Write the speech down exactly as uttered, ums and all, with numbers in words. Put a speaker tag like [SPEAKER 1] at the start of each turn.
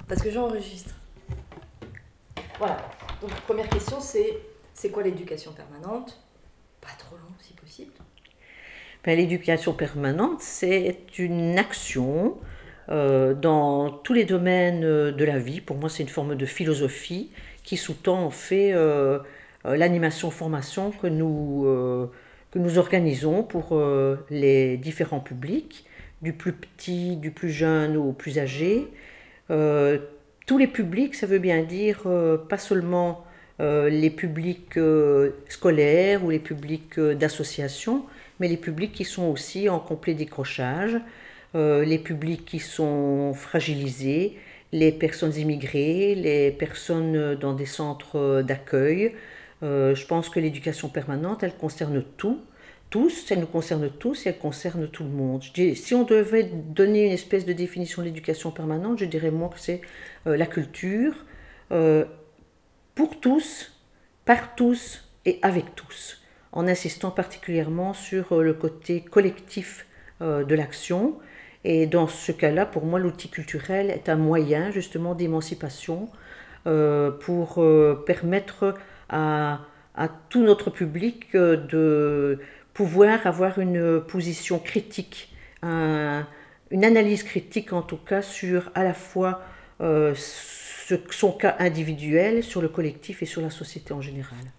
[SPEAKER 1] Parce que j'enregistre. Voilà. Donc, première question, c'est c'est quoi l'éducation permanente? Pas trop long, si possible.
[SPEAKER 2] Ben, l'éducation permanente, c'est une action euh, dans tous les domaines euh, de la vie. Pour moi, c'est une forme de philosophie qui sous-tend en fait euh, euh, l'animation-formation que nous, euh, que nous organisons pour euh, les différents publics, du plus petit, du plus jeune au plus âgé. Euh, Tous les publics, ça veut bien dire euh, pas seulement euh, les publics euh, scolaires ou les publics euh, d'association, mais les publics qui sont aussi en complet décrochage, euh, les publics qui sont fragilisés, les personnes immigrées, les personnes dans des centres d'accueil. Euh, je pense que l'éducation permanente, elle concerne tout, tous, elle nous concerne tous et elle concerne tout le monde. Je dis, si on devait donner une espèce de définition de l'éducation permanente, je dirais moi que c'est euh, la culture euh, pour tous, par tous et avec tous, en insistant particulièrement sur euh, le côté collectif euh, de l'action. Et dans ce cas-là, pour moi, l'outil culturel est un moyen justement d'émancipation euh, pour euh, permettre à, à tout notre public euh, de pouvoir avoir une position critique, un- une analyse critique en tout cas sur à la fois euh, ce- son cas individuel, sur le collectif et sur la société en général.